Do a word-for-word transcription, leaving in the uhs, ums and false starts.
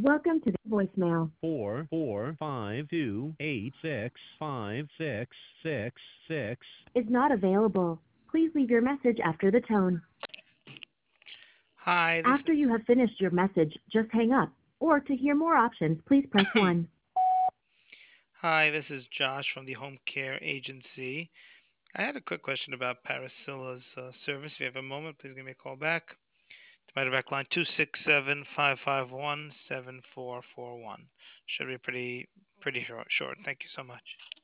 Welcome to the voicemail. four four five two eight six five six six six. Is not available. Please leave your message after the tone. Hi, this After you have finished your message, just hang up. Or to hear more options, please press one. Hi, this is Josh from the Home Care Agency. I had a quick question about Parasilla's uh, service. If you have a moment, please give me a call back. To my direct line, two six seven, five five one, seven four four one. Should be pretty pretty short. short. Thank you so much.